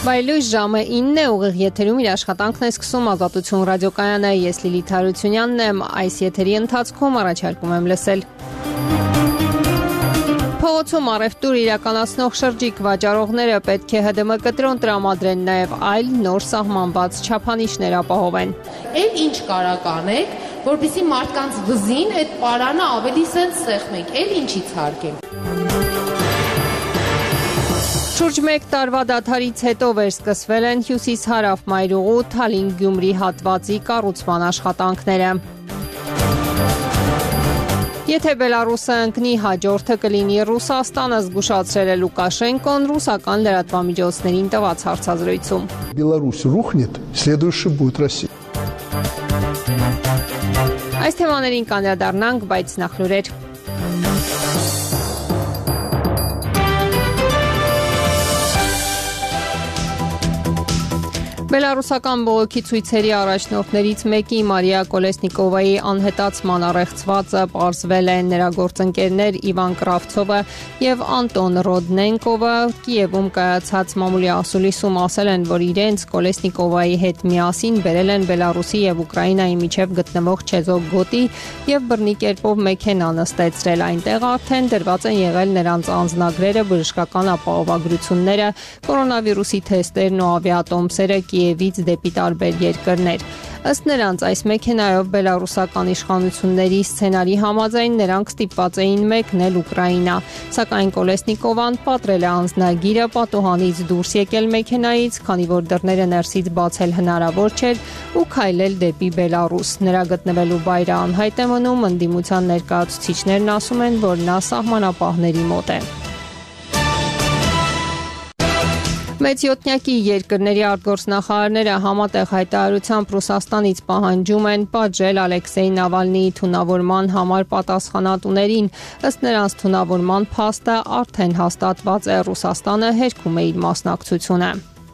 Վայելույս ժամը 9 է, ուղիղ եթերում իր աշխատանքն է սկսում Ազատություն ռադիոկայանը, ես Լիլիթ Հարությունյանն եմ, այս եթերի ընթացքում առաջարկում եմ լսել։ Փողոցում առևտուր իրականացնող շրջիկ վաճառողները պետք է ՀԴՄ կտրոն տրամադրեն, նաև այլ նոր սահմանված չափանիշներ ապահովեն։ Էլ ինչ կարակ անեք, որպեսզի մարդկանց վզին այդ պարանը ավելի սենց սեղմենք, էլ ինչից հարկենք։ Շուրջ 1 տարվա դադարից հետո վերսկսվել են հյուսիս-հարավ մայրուղու Թալին-Գյումրի հատվածի կառուցման աշխատանքները։ Եթե Բելարուսը ընկնի, հաջորդը կլինի Ռուսաստանը, զգուշացրել է Լուկաշենկոն ռուսական լրատվամիջոցներին տված հարցազրույցում։ Беларусь рухнет, следующий будет Россия։ Այս թեմաներին կանդրադառնանք, բայց նախ լուրեր։ Բելարուսական բողոքի ցույցերի առաջնորդներից մեկի Մարիա Կոլեսնիկովայի անհետացման առեղծվածը պարզվել է։ Նրա գործընկերներ Իվան Կրավցովը եւ Անտոն Ռոդնենկովը Կիևում կայացած մամուլի ասուլիսում ասել են, որ իրենց Կոլեսնիկովայի հետ միասին բերել են Բելարուսի եւ Ուկրաինայի միջև գտնվող Չեզոկ գոտի եւ բռնի կերպով մեքենա նստեցրել։ Այնտեղ արդեն դրված են եղել նրանց անձնագրերը, բժշկական ապահովագրությունները, կորոնավիրուսի թեստերն ու ավիատոմսերը Կիևից դեպի տարբեր երկրներ։ Ըստ նրանց, այս մեքենայով բելարուսական իշխանությունների սցենարի համաձայն նրանք ստիպված էին մեկնել Ուկրաինա, սակայն Կոլեսնիկովան պատրել է անձնագիրը, պատուհանից դուրս եկել մեքենայից, քանի որ դռները ներսից բացել հնարավոր չէր ու քայլել դեպի Բելարուս։ Նրա գտնվելու վայրը անհայտ է մնում, ընդդիմության ներկայացուցիչներն ասում են, որ նա սահմանապահների մոտ է։ Մեծյոտնյակի երկրների արտգործնախարարները համատեղ հայտարարությամբ Ռուսաստանից պահանջում են պատժել Ալեքսեյ Նավալնիի թունավորման համար պատասխանատուներին։ Ըստ նրանց թունավորման փաստը արդեն հաստատված է, Ռուսաստանը հերքում է իր մասնակցությունը։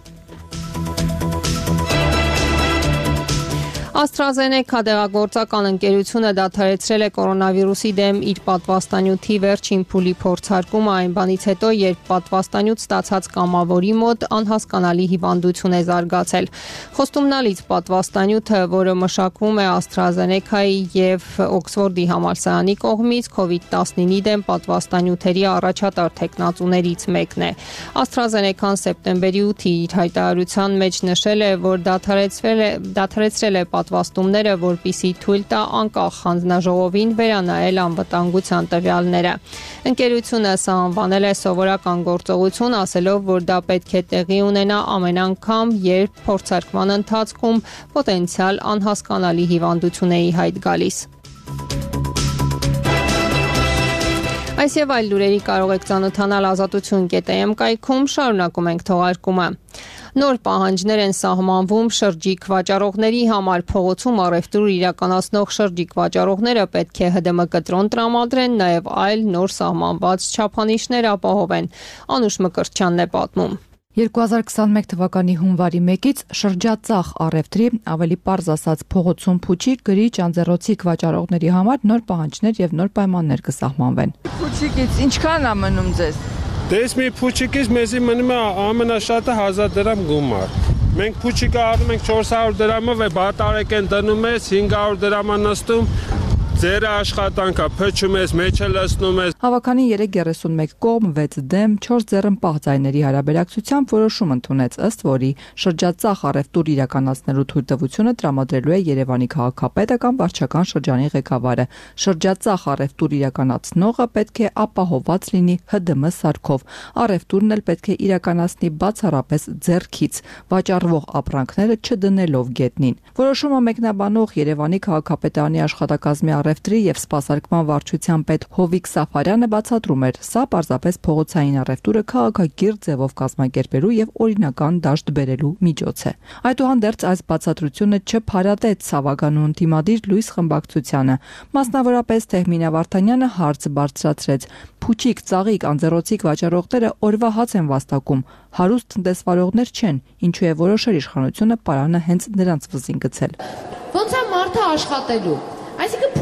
AstraZeneca դեղագործական ընկերությունը դադարեցրել է կորոնավիրուսի դեմ իր պատվաստանյութի վերջին փուլի փորձարկումը այն բանից հետո, երբ պատվաստանյութ ստացած կամավորի մոտ անհասկանալի հիվանդություն է զարգացել։ Խոստումնալից պատվաստանյութը, որը մշակվում է AstraZeneca-ի եւ Օքսֆորդի համալսարանի կողմից, COVID-19-ի դեմ պատվաստանյութերի առաջատար թեկնածուներից մեկն է։ AstraZeneca-ն սեպտեմբերի 8-ի իր հայտարարության մեջ նշել է, որ դադարեցրել է պատվաստումները, որպիսի թույլ տա անկախ հանձնաժողովին վերանայել անվտանգության տվյալները։ Ընկերությունը սա անվանել է սովորական գործողություն, ասելով, որ դա պետք է տեղի ունենա ամեն անգամ, երբ փորձարկման ընթացքում պոտենցիալ անհասկանալի հիվանդություն է ի հայտ գալիս։ Այս եւ այլ լուրերի կարող եք ծանոթանալ ազատություն.am կայքում, շարունակում ենք թողարկումը։ Նոր պահանջներ են սահմանվում շրջիկ վաճառողների համար, փողոցում առևտուր իրականացնող շրջիկ վաճառողները պետք է ՀԴՄ կտրոն տրամադրեն, նաև այլ նոր սահմանված չափանիշներ ապահովեն։ Անուշ Մկրտչյանն է պատմում։ 2021 թվականի հունվարի 1-ից շրջածախ առևտրի, ավելի պարզ ասած փողոցում փուչիկ, գրիչ, անձեռոցիկ վաճառողների համար նոր պահանջներ եւ նոր պայմաններ կսահմանվեն։ Փուչիկից ինչքան է մնում ձեզ։ Դες մի փուչիկից մեզի մնում է ամենաշատը 1000 դրամ գումար։ Մենք փուչիկը առնում ենք 400 դրամով, բատարեք են դնում ես 500 դրամա նստում։ Ձեր աշխատանքը փչում ես, մեջը լցնում ես։ Հավաքանի 331 կողմ, 6 դեմ, 4 ձեռնպահ ձայների հարաբերակցությամբ որոշում ընդունեց, ըստ որի շրջածախ առևտուր իրականացնելու թույլտվությունը տրամադրելու է Երևանի քաղաքապետը կամ վարչական շրջանի ղեկավարը։ Շրջածախ առևտուր իրականացնողը պետք է ապահովված լինի ՀԴՄ սարքով։ Առևտուրն էլ պետք է իրականացնի բացառապես ձեռքից, վաճառվող ապրանքները չդնելով գետնին։ Որոշումը մեկնաբանող Երևանի քաղաքապետարանի աշխատակազմի առևտրի եւ սպասարկման վարչության պետ Հովիկ Սաֆարյանը բացատրում էր, սա պարզապես փողոցային առևտուրը քաղաքակիրթ ձևով կազմակերպելու եւ օրինական դաշտ բերելու միջոց է։ Այդուհանդերձ այս բացատրությունը չփարատեց Սավագանու ընդդիմադիր Լույս խմբակցությանը։ Մասնավորապես Թեհմինա Վարդանյանը հարց բարձրացրեց. Փուչիկ, ծաղիկ, անձեռոցիկ վաճառողները օրվա հաց են վաստակում, հարուստ տնտեսվարողներ չեն, ինչու է որոշել իշխանությունը պարանը հենց նրանց վզին գցել։ Ոնց է մարդը աշխատելու։ Այսինքն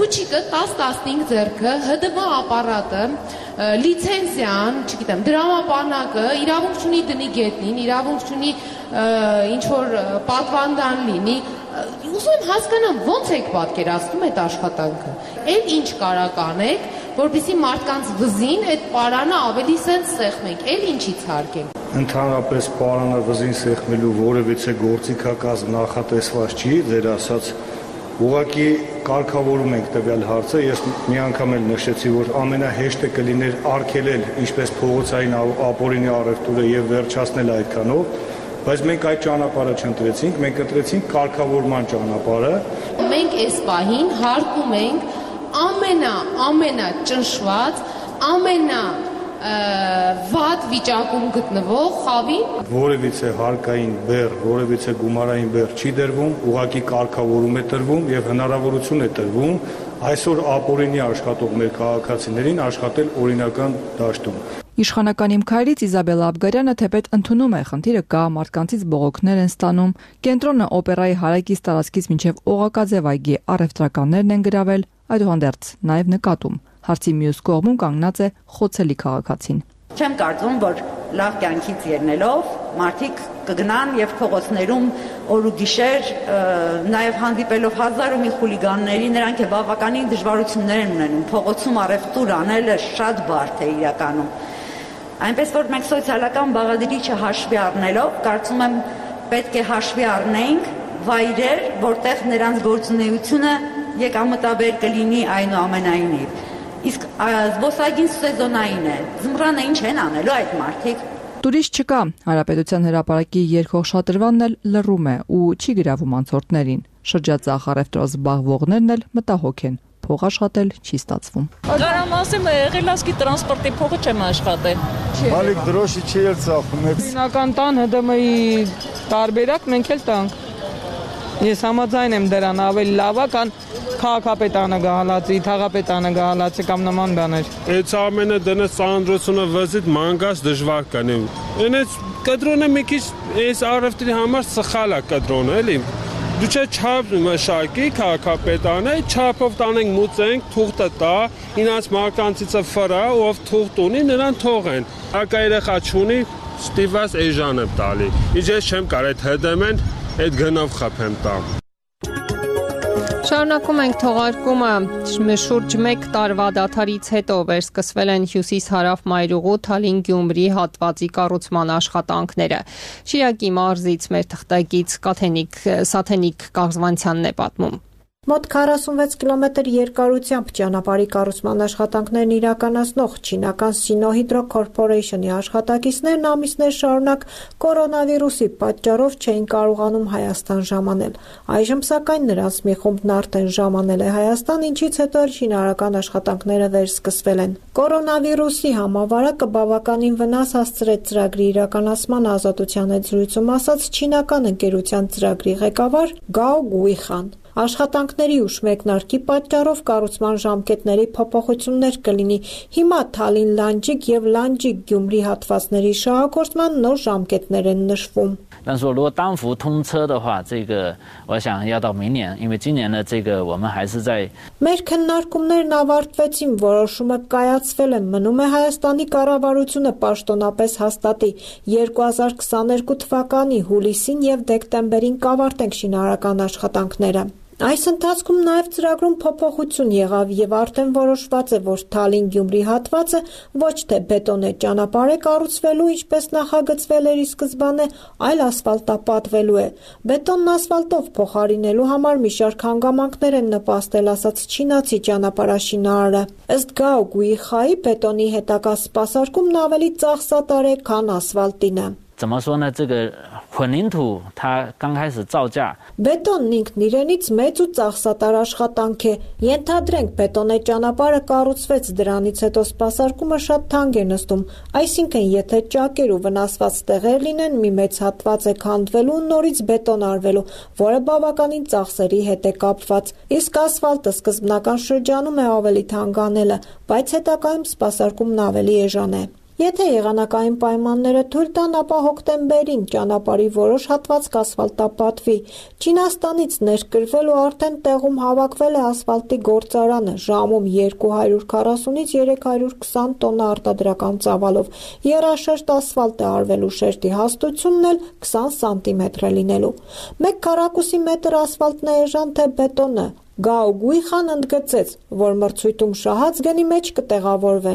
փուչիկը 10-15 ձեռքը, ՀԴՎ ապարատը, լիցենզիան, չգիտեմ, դրամապանակը իրավունք չունի դնի գետնին, իրավունք չունի ինչ որ պատվանդան լինի, ուզում եմ հասկանամ ոնց եք պատկերացնում այդ աշխատանքը։ Էլ ինչ կարա կանեք, որպեսզի մարդկանց վզին այդ պարանը ավելի սենց սեղմենք, էլ ինչից հարկենք։ Ընդհանրապես պարանը վզին սեղմելու որևիցե գործիքակազմ նախատեսված չի, ձեր ասած ուղղակի կարգավորում ենք տվյալ հարցը, ես մի անգամ էլ նշեցի, որ ամենահեշտը կլիներ արգելել ինչպես փողոցային ապօրինի առևտուրը եւ վերջացնել այդքանով, բայց մենք այդ ճանապարհը չընտրեցինք, մենք ընտրեցինք կարգավորման ճանապարհը։ Մենք այս պահին հարկում ենք ամենա ճնշված, վատ վիճակում գտնվող խավին։ Որևիցե հարկային բեռ, որևիցե գումարային բեռ չի դրվում, ուղղակի կարգավորում է տրվում եւ հնարավորություն է տրվում այսօր ապօրինի աշխատող մեր քաղաքացիներին աշխատել օրինական դաշտում։ Իշխանական իմ քայլից Իզաբելլա Աբգարյանը թեպետ ընդունում է խնդիրը կա, մարդկանցից բողոքներ են ստանում, կենտրոնը օպերայի հարակից տարածքից մինչև Օղակաձև այգի առևտրականներն են գրավել, այդուհանդերձ նաև նկատում։ Հարցի մյուս կողմում կանգնած է խոցելի քաղաքացին։ Չեմ կարծում, որ լավ կյանքից ելնելով մարդիկ կգնան եւ փողոցներում օր ու գիշեր նաեւ հանդիպելով հազար ու մի խուլիգանների նրանք բավականին դժվարություններ են ունենում փողոցում առևտուր անելը շատ բարդ է իրականում։ Այնպես որ մենք սոցիալական բաղադրիչը հաշվի առնելով կարծում եմ պետք է հաշվի առնենք վայրեր, որտեղ նրանց գործունեությունը եկամտաբեր կլինի այնուամենայնիվ։ Իսկ զբոսայգին սեզոնային է, ձմռանը ինչ են անելու այդ մարդիկ։ Տուրիստ չկա, Հանրապետության հրապարակի երկխոսաշատրվանն էլ լռում է ու չի գրավում անցորդներին։ Շրջածախ առևտրով զբաղվողներն էլ մտահոգ են, փող աշխատել չի ստացվում։ Կարամ ասեմ, ղելասկի տրանսպորտի փողը չեմ աշխատել։ Մալիկ դրոշի չի էլ ծախում։ Հիմնական տան ՀԴՄ-ի տարբերակ մենք էլ տանք։ Ես համաձայն եմ դրան, ավելի լավ է, քան քաղաքապետանը գահալացի, թաղապետանը գահալացի կամ նման բաներ։ Այդ ամենը դնես ծանրությունը վզիտ մանգաս դժվար կանի։ Այնց կտրոնը մի քիչ այս առևտրի համար սխալ է կտրոնը, էլի։ Դու չէ չափ մշակի քաղաքապետանը, չափով տանենք մուծենք, թուղթը տա, ինձ մարկանցիցը ֆրա, ով թուղթ ունի, նրան թողեն։ Ակա երեխա չունի, ստիվաս էժան եմ տալի։ Ինչ ես չեմ կարող այդ ՀԴՄ-ն այդ գնով խփեմ տամ։ Շարունակում ենք թողարկումը շուրջ 1 տարվա դադարից հետո վերսկսվել են հյուսիս-հարավ մայրուղու Թալին-Գյումրի հատվածի կառուցման աշխատանքները։ Շիրակի մարզից մեր թղթակից Սաթենիկ Կազվանցյանն է պատմում։ Մոտ 46 կիլոմետր երկարությամբ ճանապարհի կառուցման աշխատանքներն իրականացնող չինական Sinohydro Corporation-ի աշխատակիցներն ամիսներ շարունակ կորոնավիրուսի պատճառով չէին կարողանում Հայաստան ժամանել։ Այժմ սակայն նրանց մի խումբն արդեն ժամանել է Հայաստան, ինչից հետո շինարարական աշխատանքները վերսկսվել են։ Կորոնավիրուսի համավարակը բավականին վնաս հասցրեց ծրագրի իրականացման ազատության հետ զրույցում ասաց չինական ընկերության ծրագրի ղեկավար Գաո Գուիխան։ Աշխատանքների ուշ մեկնարկի պատճառով կառուցման ժամկետների փոփոխություններ կլինի։ Հիմա Թալին-Լանջիկ եւ Լանջիկ-Գյումրի հատվածների շահագործման նոր ժամկետներ են նշվում։ 但是如果单幅通车的话，这个我想要到明年，因为今年的这个我们还是在 Մեր քննարկումներն ավարտվեցին, որոշումը կայացվել է, մնում է Հայաստանի կառավարությունը պաշտոնապես հաստատի 2022 թվականի հուլիսին եւ դեկտեմբերին կավարտենք շինարարական աշխատանքները։ Այս ընթացքում նաև ծրագրում փոփոխություն եղավ եւ արդեն որոշված է, որ Թալին-Գյումրի հատվածը ոչ թե բետոնե ճանապարհ է կառուցվելու, ինչպես նախագծվել էր ի սկզբանե, այլ ասֆալտապատվելու է։ Բետոնն ասֆալտով փոխարինելու համար մի շարք հանգամանքներ են նպաստել, ասաց չինացի ճանապարհաշինարարը։ Ըստ Գաո Գուիխայի, բետոնի հետագա սպասարկումն ավելի ծախսատար է, քան ասֆալտինը։ 怎么说呢？这个混凝土它刚开始造价 Բետոնն ինքն իրենից մեծ ու ծախսատար աշխատանք է։ Ենթադրենք բետոնե ճանապարհը կառուցվեց, դրանից հետո սպասարկումը շատ թանկ է նստում։ Այսինքն, եթե ճակեր ու վնասված տեղեր լինեն, մի մեծ հատված է քանդվելու ու նորից բետոն արվելու, որը բավականին ծախսերի հետ է կապված։ Իսկ ասֆալտը սկզբնական շրջանում է ավելի թանկ անելը, բայց հետագայում սպասարկումն ավելի էժան է։ Եթե եղանակային պայմանները թույլ տան, ապա հոկտեմբերին ճանապարհի որոշ հատված կասֆալտապատվի։ Չինաստանից ներկրվել ու արդեն տեղում հավաքվել է ասֆալտի գործարանը, ժամում 240-ից 320 տոննա արտադրական ծավալով։ Եռաշերտ ասֆալտ է արվելու, շերտի հաստությունն էլ 20 սանտիմետր է լինելու։ 1 քառակուսի մետր ասֆալտն է էժան թե բետոնը։ Գաո Գուիխան ընդգծեց, որ մրցույթում շահած գնի մեջ կտեղավորվեն։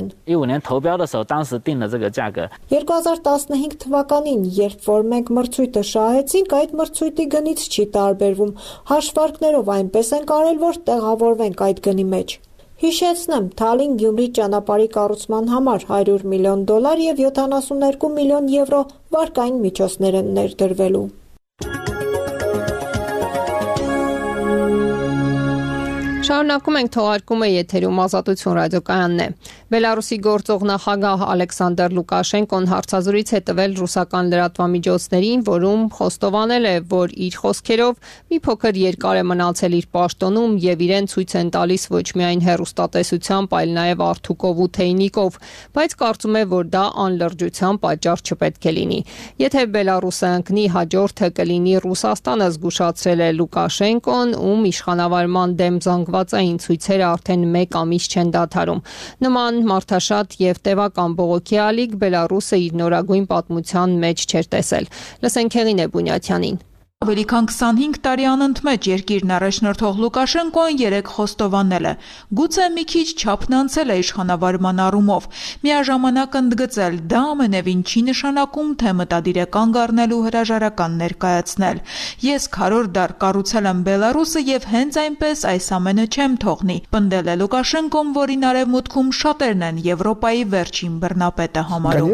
2015 թվականին, երբ որ մենք մրցույթը շահեցինք, այդ մրցույթի գնից չի տարբերվում։ Հաշվարկներով այնպես ենք արել, որ տեղավորվենք այդ գնի մեջ։ Հիշեցնեմ, Թալին-Գյումրի ճանապարհի կառուցման համար $100 միլիոն եւ 72 միլիոն եվրո վարկային միջոցներ են ներդրվելու։ Շարունակում ենք թողարկումը եթերում Ազատություն ռադիոկայանն է։ Բելարուսի գործող նախագահ Ալեքսանդր Լուկաշենկոն հարցազրույց է տվել ռուսական լրատվամիջոցներին, որում խոստովանել է, որ իր խոսքերով մի փոքր երկար է մնացել իր պաշտոնում եւ իրեն ցույց են տալիս ոչ միայն հեռուստատեսությամբ, այլ նաեւ արթուկով ու թեյնիկով, բայց կարծում է, որ դա անլրջության պատճառ չպետք է լինի։ Եթե Բելարուսը ընկնի, հաջորդը կլինի Ռուսաստանը, զգուշացրել է Լուկաշենկոն, ում իշխանավարման դեմ զանգվածային ցույցերը արդեն 1 ամիս չեն դադարում։ Նման մարդաշատ եւ տևական բողոքի ալիք Բելարուսը իր նորագույն պատմության մեջ չէր տեսել։ Լսենք Հեղինե Բունյաթյանին։ Ավելի քան 25 տարի անընդմեջ երկիրն առաջնորդող Լուկաշենկոն երեք խոստովանել է. գուցե մի քիչ չափն անցել է իշխանավարման առումով, միաժամանակ ընդգծել, դա ամենևին չի նշանակում, թե մտադիր է կանգ առնել ու հրաժարական ներկայացնել։ Ես քառորդ դար կառուցել եմ Բելարուսը եւ հենց այնպես այս ամենը չեմ թողնի, պնդել է Լուկաշենկոն, որին արևմուտքում շատերն են Եվրոպայի վերջին բռնապետը համարում։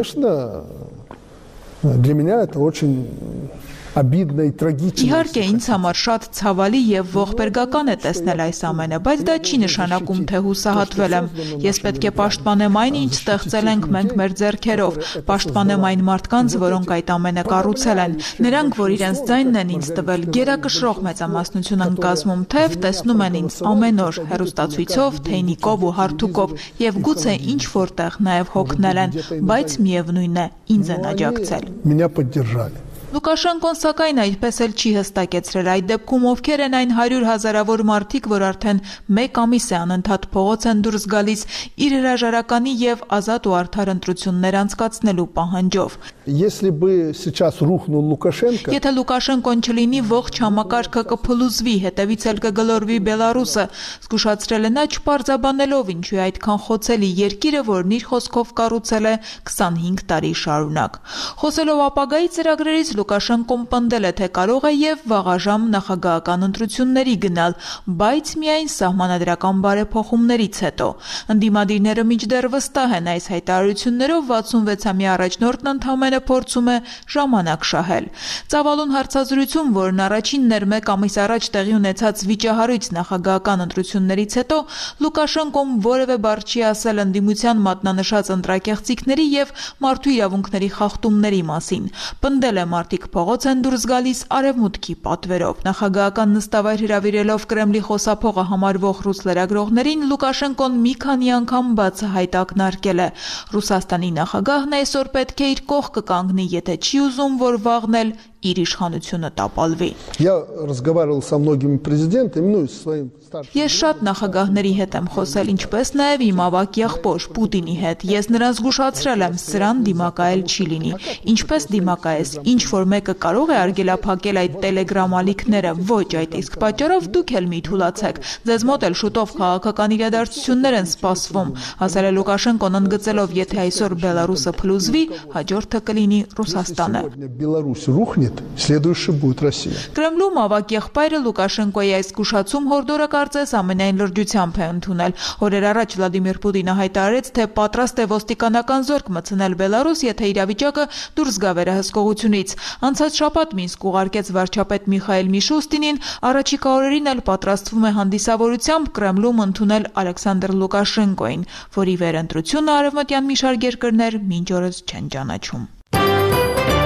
Для меня это очень обидно и трагично. Իհարկե ինձ համար շատ ցավալի եւ ողբերգական է տեսնել այս ամենը, բայց դա չի նշանակում, թե հուսահատվել եմ։ Ես պետք է պաշտպանեմ այն, ինչ ստեղծել ենք մենք մեր ձեռքերով, պաշտպանեմ այն մարդկանց, որոնք այդ ամենը կառուցել են։ Նրանք, որ իրենց ձայնն են ինձ տվել, գերակշռող մեծամասնություն են կազմում, թեև տեսնում են ինձ ամեն օր հեռուստացույցով, թեյնիկով ու հարթուկով եւ գուցե ինչ որտեղ նաեւ հոգնել են, բայց միևնույն է, ինձ են աջակցել։ Меня поддержали. Լուկաշենկոն սակայն այդպես էլ չի հստակեցրել այդ դեպքում ովքեր են այն 100 հազարավոր մարդիկ, որ արդեն 1 ամիս է անընդհատ փողոց են դուրս գալիս իր հրաժարականի եւ ազատ ու արդար ընտրություններ անցկացնելու պահանջով։ Если бы сейчас рухнул Лукашенко, Եթե Լուկաշենկոն չլինի, ողջ համակարգը կփլուզվի, հետևից էլ կգլորվի Բելարուսը, զգուշացրել է նա չպարզաբանելով ինչու է այդքան խոցելի երկիրը, որն իր խոսքով կառուցել է 25 տարի շարունակ։ Խոսելով ապագայի ծրագրերից Լուկաշենկոն պնդել է, թե կարող է եւ վաղաժամ նախագահական ընտրությունների գնալ, բայց միայն սահմանադրական բարեփոխումներից հետո։ Ընդդիմադիրները մինչդեռ վստահ են այս հայտարարություններով 66-ամյա առաջնորդն ընդհանրապես փորձում է ժամանակ շահել։ Ծավալուն հարցազրույցում, որն առաջինն էր 1 ամիս առաջ տեղի ունեցած վիճահարույց նախագահական ընտրություններից հետո, Լուկաշենկոն որևէ բառ չի ասել ընդդիմության մատնանշած ընտրակեղծիքների եւ մարդու իրավունքների խախտումների մասին։ Պնդել է մարդիկ փողոց են դուրս գալիս արևմուտքի պատվերով։ Նախագահական նստավայր հրավիրելով Կրեմլի խոսափողը համարվող ռուս լրագրողներին Լուկաշենկոն մի քանի անգամ բացահայտ ակնարկել է. Ռուսաստանի նախագահն այսօր պետք է իր կողքը կանգնի, եթե չի ուզում, որ վաղն էլ իր իշխանությունը տապալվի։ Я разговаривал со многими президентами, ну и со своим старшим. Ես շատ նախագահների հետ եմ խոսել, ինչպես նաև իմ ավագ եղբոր Պուտինի հետ։ Ես նրան զգուշացրել եմ, սրան դիմակայել չի լինի։ Ինչպես դիմակայես, ինչ որ մեկը կարող է արգելափակել այդ տելեգրամ ալիքները, ոչ այդ իսկ պատճառով դուք էլ մի թուլացեք։ Ձեզ մոտ էլ շուտով քաղաքական իրադարձություններ են սպասվում։ Հասել է Լուկաշենկոն ընդգծելով, եթե այսօր Բելարուսը փլուզվի, հաջորդը կլինի Ռուսաստանը։ Беларусь рухнет, следующий будет Россия. Կրեմլում ավագ եղբայրը Լուկաշենկոյի այս զգուշացում հորդորը կարծես ամենայն լրջությամբ է ընդունել։ Օրեր առաջ Վլադիմիր Պուտինը հայտարարեց, թե պատրաստ է ոստիկանական զորք մտցնել Բելարուս, եթե իրավիճակը դուրս գա վերահսկողությունից։ Անցած շաբաթ Մինսկ ուղարկեց վարչապետ Միխայել Միշուստինին, առաջիկա օրերին էլ պատրաստվում է հանդիսավորությամբ Կրեմլում ընդունել Ալեքսանդր Լուկաշենկոին, որի վերընտրությունը արևմտյան մի շարք երկրներ մինչ օրս չեն ճանաչում։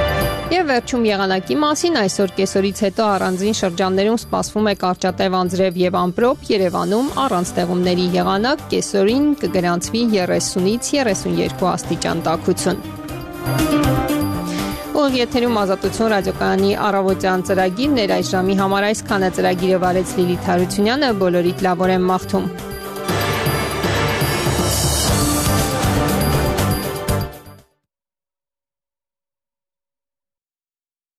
Եվ վերջում եղանակի մասին այսօր կեսօրից հետո առանձին շրջաններում սպասվում է կարճատև անձրև եւ ամպրոպ, Երևանում առանց ձեղումների եղանակ, կեսօրին կգրանցվի 30-ից 32 աստիճան տաքություն։ Եթերում Ազատություն ռադիոկայանի առավոտյան ծրագիրն էր, այս ժամի համար այսքանը։ Ծրագիրը վարեց Լիլիթ Հարությունյանը, բոլորիդ լավ օր եմ մաղթում։